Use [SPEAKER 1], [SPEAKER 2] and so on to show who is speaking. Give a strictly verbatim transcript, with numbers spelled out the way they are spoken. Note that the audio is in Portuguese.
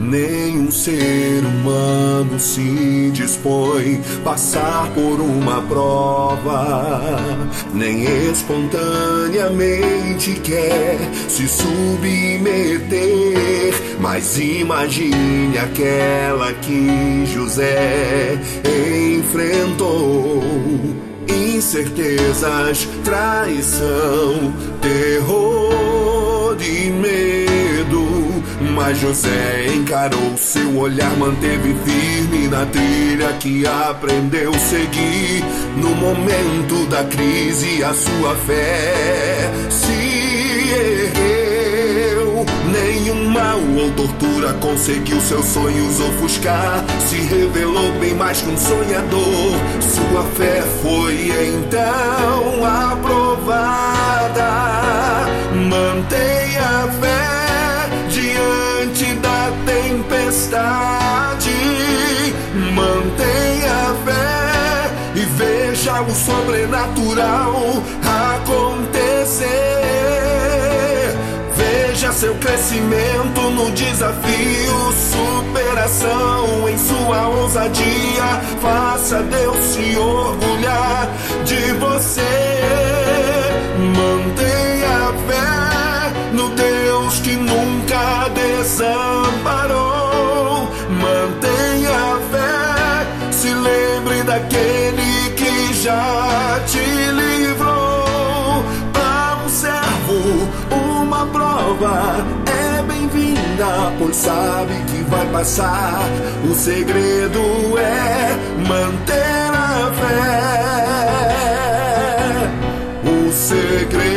[SPEAKER 1] Nenhum ser humano se dispõe passar por uma prova, nem espontaneamente quer se submeter. Mas imagine aquela que José enfrentou: incertezas, traição, terror e medo. Mas José encarou, seu olhar manteve firme na trilha que aprendeu a seguir. No momento da crise a sua fé se ergueu. Nenhum mal ou tortura conseguiu seus sonhos ofuscar. Se revelou bem mais que um sonhador. Sua fé foi então aprovada. Mantenha a fé diante da tempestade. Mantenha a fé e veja o sobrenatural acontecer. Veja seu crescimento no desafio, superação em sua ousadia. Faça Deus se orgulhar de você. Mantenha a fé no Deus que nunca desamparou. Mantenha a fé, se lembre daquele que já te livrou. Para um servo, uma prova é bem-vinda, pois sabe que vai passar. O segredo é manter a fé. O segredo